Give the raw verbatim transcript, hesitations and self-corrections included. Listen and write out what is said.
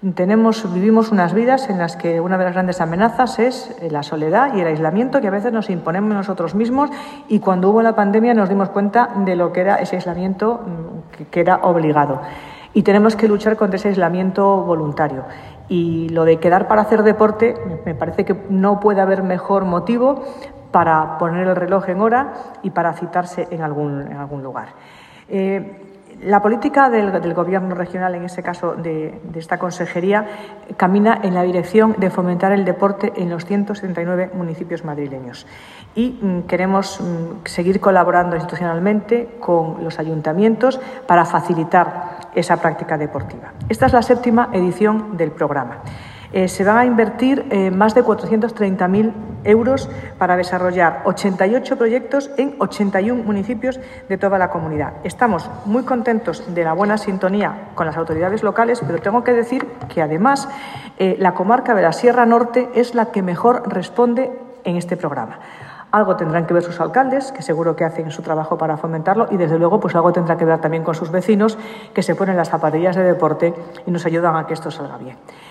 Tenemos, vivimos unas vidas en las que una de las grandes amenazas es la soledad y el aislamiento que a veces nos imponemos nosotros mismos, y cuando hubo la pandemia nos dimos cuenta de lo que era ese aislamiento que era obligado. Y tenemos que luchar contra ese aislamiento voluntario. Y lo de quedar para hacer deporte, me parece que no puede haber mejor motivo para poner el reloj en hora y para citarse en algún, en algún lugar. Eh, La política del, del Gobierno regional, en este caso de, de esta consejería, camina en la dirección de fomentar el deporte en los ciento setenta y nueve municipios madrileños. Y mm, queremos mm, seguir colaborando institucionalmente con los ayuntamientos para facilitar esa práctica deportiva. Esta es la séptima edición del programa. Eh, se van a invertir eh, más de cuatrocientos treinta mil euros para desarrollar ochenta y ocho proyectos en ochenta y uno municipios de toda la comunidad. Estamos muy contentos de la buena sintonía con las autoridades locales, pero tengo que decir que además eh, la comarca de la Sierra Norte es la que mejor responde en este programa. Algo tendrán que ver sus alcaldes, que seguro que hacen su trabajo para fomentarlo, y desde luego pues algo tendrá que ver también con sus vecinos, que se ponen las zapatillas de deporte y nos ayudan a que esto salga bien.